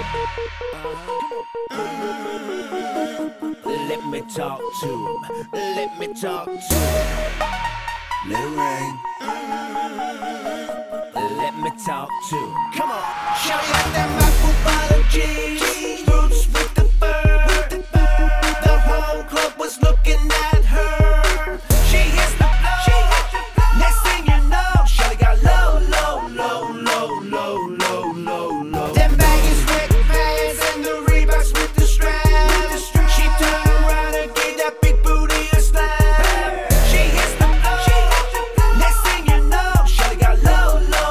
Let me talk to him. Let me talk to him. Let it rain. Let me talk to him. Come on. Shawty got that apple bottom jeans, boots with the fur. The whole club was looking at her. She hits the floor. Next thing you know, Shawty got low. Them baggies with pants and the Reeboks with the straps. She turned around and gave that big booty a slap. She hits the floor. Next thing you know, Shawty got low.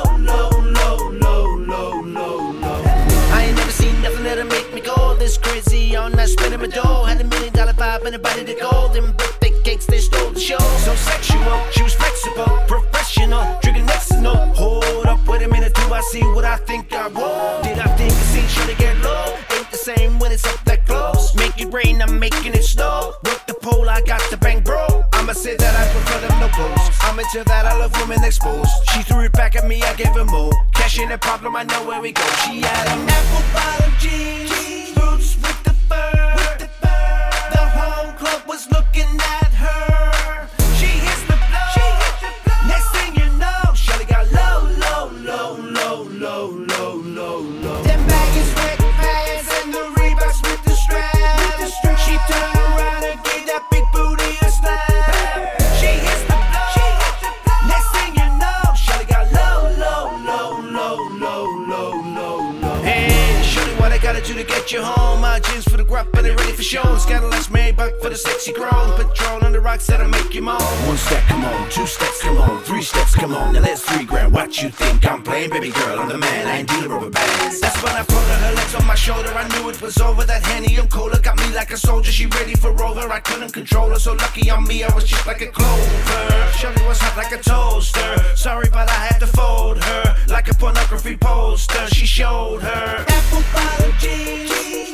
I ain't never seen nothing that'll make me go this crazy on that spinning my dough. Had $1 million vibe and a body to gold. Them birthday cakes, they stole the show. So sexual, she was flexible, professional, drinking next to no. Hold up, wait a minute, do I see what I think I want? Did I think I seen sure to get low? Ain't the same when it's up that close. Make it rain, I'm making it snow. With the pole, I got the bang, bro. I'ma say that I prefer them locals. I'm into that, I love women exposed. She threw it back at me, I gave her more. Cash ain't a problem, I know where we go. She had an apple bottom jeans, boots with the fur. The whole club was looking at her. She hits the floor. Next thing you know, Shawty got low. Them baggies with pants and the Reeboks with the straps. She turned around and gave that big booty a slap. She hits the floor. Next thing you know, Shawty got low. Hey, Shawty, what I gotta do to get you home? My jeans for the grub, but they ready for shows. Cadillacs Maybach for the sexy grown. Patrol on the rocks that'll make you moan. One step, come on. Two steps, come on. Three steps, come on. Now let's $3 grand. What you think I'm playing, baby girl? I'm the man. I ain't dealing rubber bands. That's when I put her legs on my shoulder. I knew it was over. That Henny and Cola got me like a soldier. She ready for Rover. I couldn't control her. So lucky on me, I was just like a clover. Shawty was hot like a toaster. Sorry, but I had to fold her like a pornography poster. She showed her apple bottom jeans.